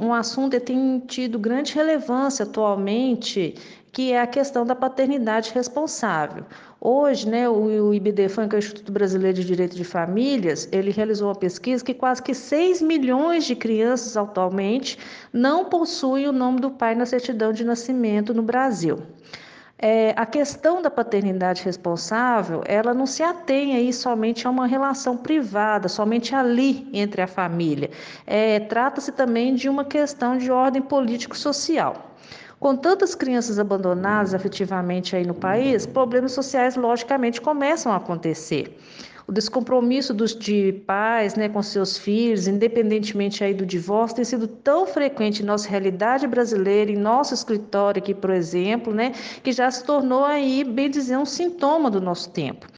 um assunto que tem tido grande relevância atualmente, que é a questão da paternidade responsável. Hoje, né, o IBDFAM, que é o Instituto Brasileiro de Direito de Famílias, ele realizou uma pesquisa que quase que 6 milhões de crianças atualmente não possuem o nome do pai na certidão de nascimento no Brasil. A questão da paternidade responsável, ela não se atém aí somente a uma relação privada, somente ali entre a família. Trata-se também de uma questão de ordem político-social. Com tantas crianças abandonadas afetivamente aí no país, problemas sociais logicamente começam a acontecer. O descompromisso de pais, né, com seus filhos, independentemente aí do divórcio, tem sido tão frequente em nossa realidade brasileira, em nosso escritório aqui, por exemplo, né, que já se tornou aí, bem dizer, um sintoma do nosso tempo.